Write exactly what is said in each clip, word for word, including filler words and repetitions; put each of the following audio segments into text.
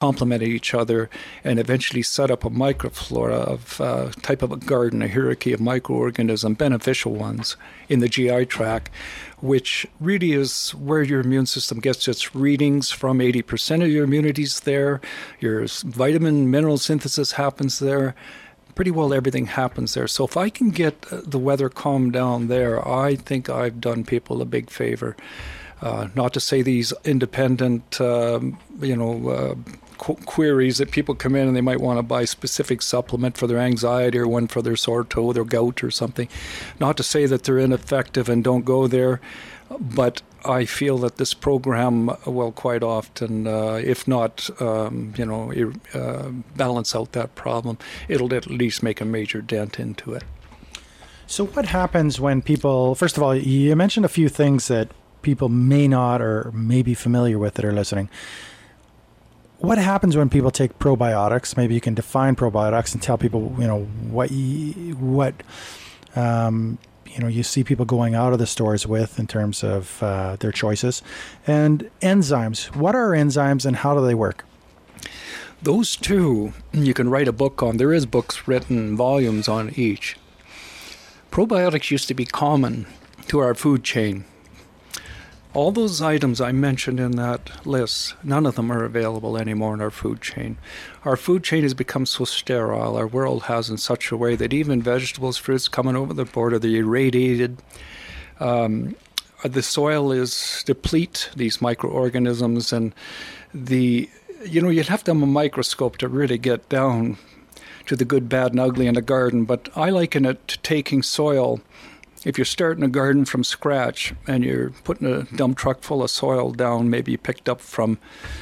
complement each other and eventually set up a microflora of uh, type of a garden, a hierarchy of microorganisms, beneficial ones in the G I tract, which really is where your immune system gets its readings from. eighty percent of your immunity's there. Your vitamin, mineral synthesis happens there. Pretty well everything happens there. So if I can get the weather calmed down there, I think I've done people a big favor. Uh, not to say these independent, um, you know, uh, qu- queries that people come in and they might want to buy a specific supplement for their anxiety or one for their sore toe, their gout or something. Not to say that they're ineffective and don't go there, but I feel that this program will quite often, uh, if not, um, you know, uh, balance out that problem, it'll at least make a major dent into it. So what happens when people, first of all, you mentioned a few things that people may not or may be familiar with that are listening. What happens when people take probiotics? Maybe you can define probiotics and tell people, you know, what you, what um, you know you see people going out of the stores with in terms of uh, their choices. And enzymes. What are enzymes and how do they work? Those two you can write a book on. There is books written, volumes on each. Probiotics used to be common to our food chain. All those items I mentioned in that list, none of them are available anymore in our food chain. Our food chain has become so sterile, our world has in such a way that even vegetables, fruits coming over the border, they're irradiated. Um, the soil is deplete these microorganisms, and the, you know, you'd have to have a microscope to really get down to the good, bad, and ugly in a garden, but I liken it to taking soil. If you're starting a garden from scratch and you're putting a dump truck full of soil down, maybe you picked up from,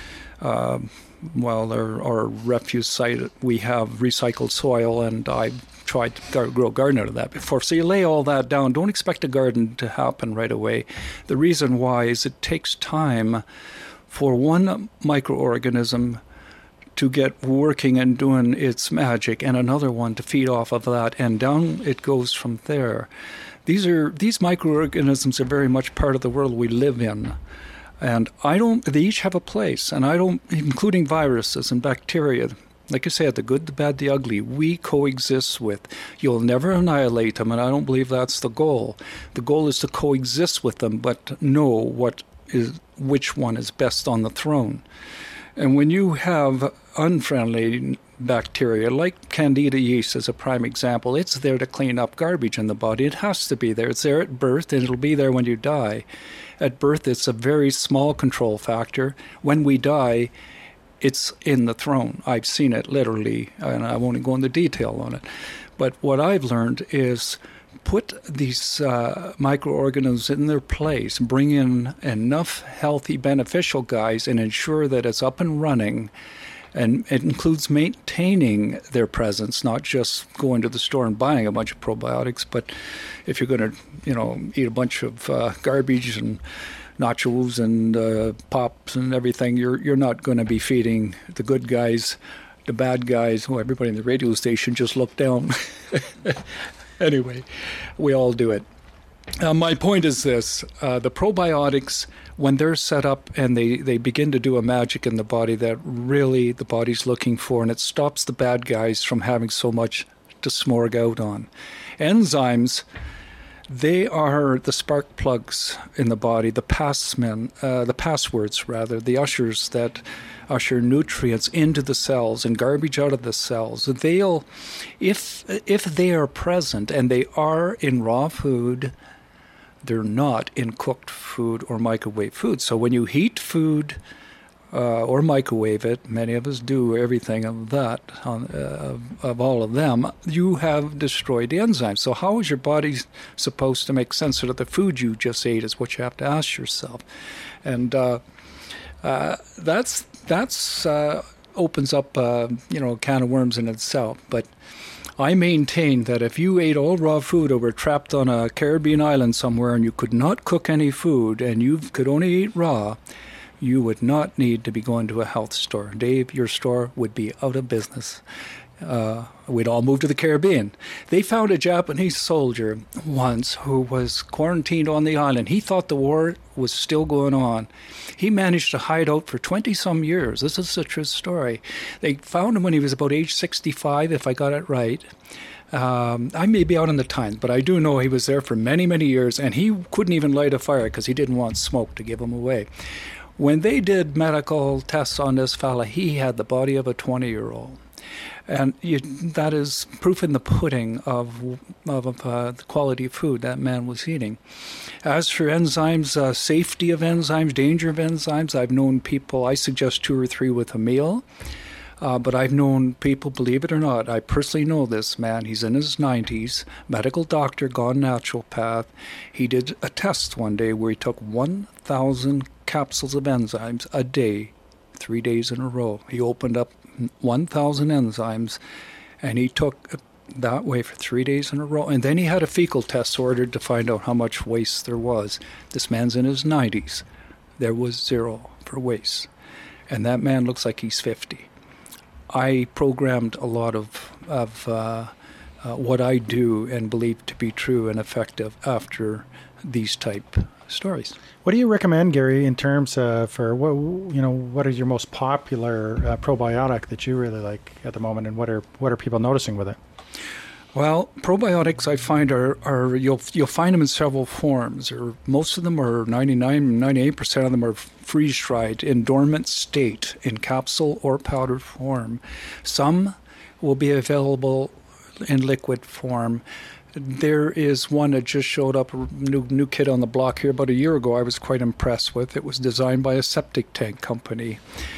uh, well, our, our refuse site, we have recycled soil, and I tried to grow a garden out of that before. So you lay all that down. Don't expect a garden to happen right away. The reason why is it takes time for one microorganism to get working and doing its magic, and another one to feed off of that, and down it goes from there. These are these microorganisms are very much part of the world we live in, and I don't. They each have a place, and I don't, including viruses and bacteria. Like I said, the good, the bad, the ugly, we coexist with. You'll never annihilate them, and I don't believe that's the goal. The goal is to coexist with them, but know what is which one is best on the throne. And when you have unfriendly bacteria, like Candida yeast as a prime example, it's there to clean up garbage in the body. It has to be there. It's there at birth, and it'll be there when you die. At birth, it's a very small control factor. When we die, it's in the throne. I've seen it literally, and I won't go into detail on it. But what I've learned is put these uh, microorganisms in their place, bring in enough healthy, beneficial guys, and ensure that it's up and running. And it includes maintaining their presence, not just going to the store and buying a bunch of probiotics. But if you're going to, you know, eat a bunch of uh, garbage and nachos and uh, pops and everything, you're you're not going to be feeding the good guys, the bad guys. Well, everybody in the radio station just looked down. Anyway, we all do it. Uh, my point is this. Uh, the probiotics, when they're set up and they, they begin to do a magic in the body that really the body's looking for, and it stops the bad guys from having so much to smorg out on. Enzymes, they are the spark plugs in the body, the passmen, uh, the passwords rather, the ushers that usher nutrients into the cells and garbage out of the cells. They'll, if if they are present, and they are in raw food, they're not in cooked food or microwave food. So when you heat food uh, or microwave it, many of us do everything of that, on, uh, of all of them, you have destroyed the enzymes. So how is your body supposed to make sense of the food you just ate is what you have to ask yourself. And uh, uh, that's that's uh, opens up uh, you know, a can of worms in itself. But I maintain that if you ate all raw food or were trapped on a Caribbean island somewhere and you could not cook any food and you could only eat raw, you would not need to be going to a health store. Dave, your store would be out of business. Uh, we'd all moved to the Caribbean. They found a Japanese soldier once who was quarantined on the island. He thought the war was still going on. He managed to hide out for twenty-some years. This is a true story. They found him when he was about age sixty-five, if I got it right. Um, I may be out on the time, but I do know he was there for many, many years, and he couldn't even light a fire because he didn't want smoke to give him away. When they did medical tests on this fella, he had the body of a twenty-year-old. And you, that is proof in the pudding of, of uh, the quality of food that man was eating. As for enzymes, uh, safety of enzymes, danger of enzymes, I've known people, I suggest two or three with a meal. Uh, but I've known people, believe it or not, I personally know this man. He's in his nineties, medical doctor, gone naturopath. He did a test one day where he took one thousand capsules of enzymes a day, three days in a row. He opened up one thousand enzymes, and he took it that way for three days in a row. And then he had a fecal test ordered to find out how much waste there was. This man's in his nineties. There was zero for waste. And that man looks like he's fifty. I programmed a lot of, of uh, uh, what I do and believe to be true and effective after these type stories. What do you recommend, Gary, in terms uh, for what you know? What is your most popular uh, probiotic that you really like at the moment, and what are what are people noticing with it? Well, probiotics I find are, are you'll you'll find them in several forms. Or most of them are ninety-nine, ninety-eight percent of them are freeze dried in dormant state in capsule or powder form. Some will be available in liquid form. There is one that just showed up, a new, new kid on the block here about a year ago I was quite impressed with. It was designed by a septic tank company.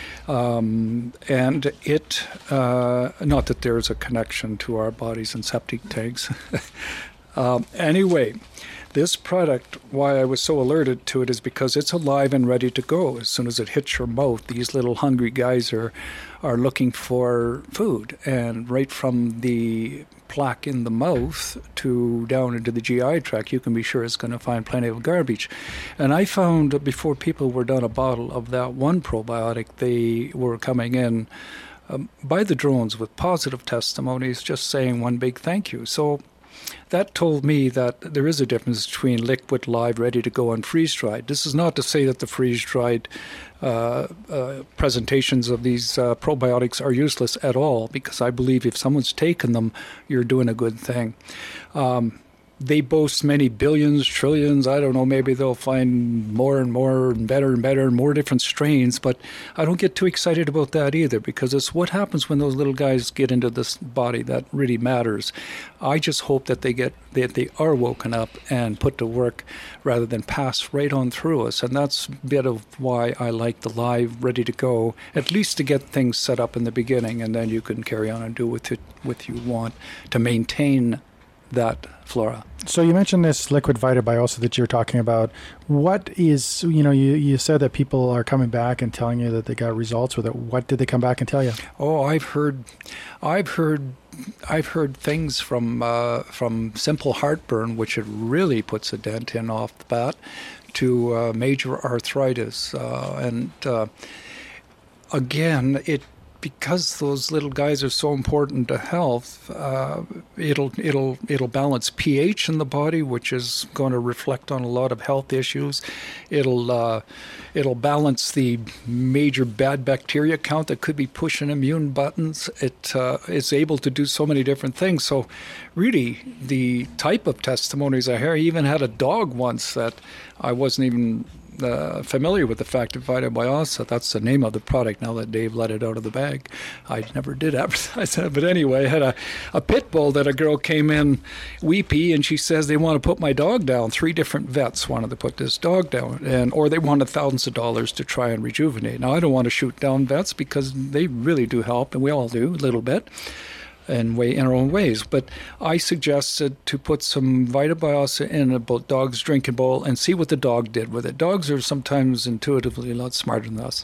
Um, and it, uh, not that there's a connection to our bodies and septic tanks. um, anyway, this product, why I was so alerted to it is because it's alive and ready to go. As soon as it hits your mouth, these little hungry guys are, are looking for food. And right from the plaque in the mouth to down into the G I tract, you can be sure it's going to find plenty of garbage. And I found that before people were done a bottle of that one probiotic, they were coming in um, by the drones with positive testimonies, just saying one big thank you. So that told me that there is a difference between liquid, live, ready to go, and freeze-dried. This is not to say that the freeze-dried uh, uh, presentations of these uh, probiotics are useless at all, because I believe if someone's taken them, you're doing a good thing. Um, They boast many billions, trillions. I don't know, maybe they'll find more and more and better and better and more different strains, but I don't get too excited about that either, because it's what happens when those little guys get into this body that really matters. I just hope that they get that they are woken up and put to work rather than pass right on through us. And that's a bit of why I like the live, ready to go, at least to get things set up in the beginning, and then you can carry on and do with it what you want to maintain that flora. So you mentioned this liquid VitaBiosa that you're talking about. What is, you know, you, you said that people are coming back and telling you that they got results with it. What did they come back and tell you? Oh, I've heard, I've heard, I've heard things from uh, from simple heartburn, which it really puts a dent in off the bat, to uh, major arthritis, uh, and uh, again, it. Because those little guys are so important to health, uh, it'll it'll it'll balance pH in the body, which is going to reflect on a lot of health issues. It'll uh, it'll balance the major bad bacteria count that could be pushing immune buttons. It uh, is able to do so many different things. So, really, the type of testimonies I hear. I even had a dog once that I wasn't even Uh, familiar with the fact of VitaBiosa. That's the name of the product now that Dave let it out of the bag. I never did advertise that. But anyway, I had a, a pit bull that a girl came in weepy, and she says they want to put my dog down. Three different vets wanted to put this dog down, and or they wanted thousands of dollars to try and rejuvenate. Now, I don't want to shoot down vets because they really do help, and we all do a little bit. And way in our own ways. But I suggested to put some VitaBiosa in a dog's drinking bowl and see what the dog did with it. Dogs are sometimes intuitively a lot smarter than us.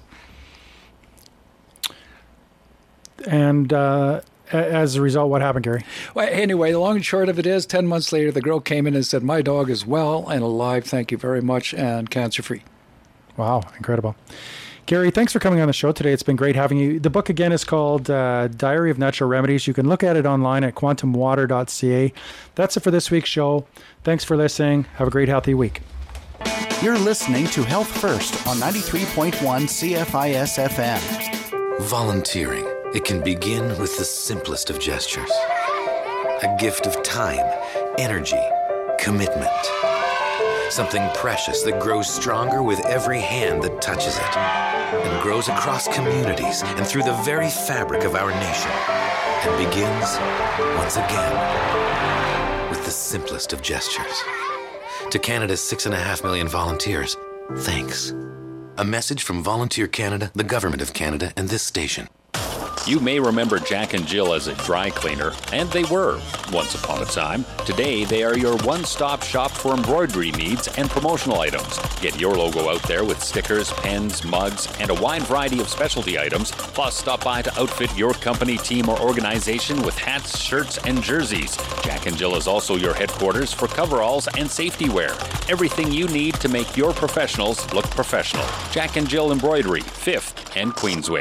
And uh, as a result, what happened, Gary? Well, anyway, the long and short of it is, ten months later, the girl came in and said, my dog is well and alive, thank you very much, and cancer-free. Wow, incredible. Gary, thanks for coming on the show today. It's been great having you. The book, again, is called uh, Diary of Natural Remedies. You can look at it online at quantum water dot c a. That's it for this week's show. Thanks for listening. Have a great, healthy week. You're listening to Health First on ninety-three point one C F I S F M. Volunteering. It can begin with the simplest of gestures. A gift of time, energy, commitment. Something precious that grows stronger with every hand that touches it and grows across communities and through the very fabric of our nation and begins, once again, with the simplest of gestures. To Canada's six and a half million volunteers, thanks. A message from Volunteer Canada, the Government of Canada, and this station. You may remember Jack and Jill as a dry cleaner, and they were, once upon a time. Today, they are your one-stop shop for embroidery needs and promotional items. Get your logo out there with stickers, pens, mugs, and a wide variety of specialty items. Plus, stop by to outfit your company, team, or organization with hats, shirts, and jerseys. Jack and Jill is also your headquarters for coveralls and safety wear. Everything you need to make your professionals look professional. Jack and Jill Embroidery, fifth and Queensway.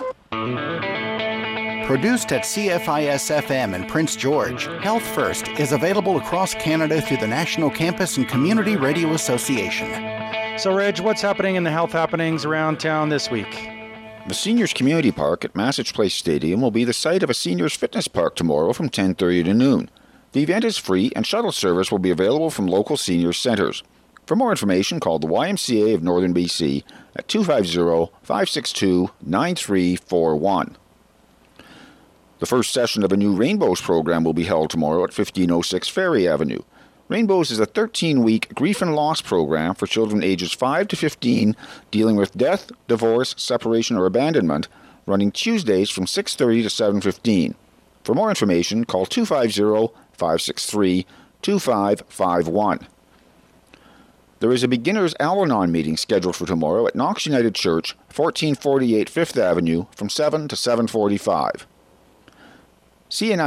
Produced at C F I S F M in Prince George, Health First is available across Canada through the National Campus and Community Radio Association. So, Reg, what's happening in the health happenings around town this week? The Seniors Community Park at Massage Place Stadium will be the site of a seniors fitness park tomorrow from ten thirty to noon. The event is free and shuttle service will be available from local seniors centres. For more information, call the Y M C A of Northern B C at two five zero, five six two, nine three four one. The first session of a new Rainbows program will be held tomorrow at fifteen oh six Ferry Avenue. Rainbows is a thirteen-week grief and loss program for children ages five to fifteen dealing with death, divorce, separation, or abandonment, running Tuesdays from six thirty to seven fifteen. For more information, call two five zero, five six three, two five five one. There is a beginners Al-Anon meeting scheduled for tomorrow at Knox United Church, fourteen forty-eight Fifth Avenue, from seven to seven forty-five. C N I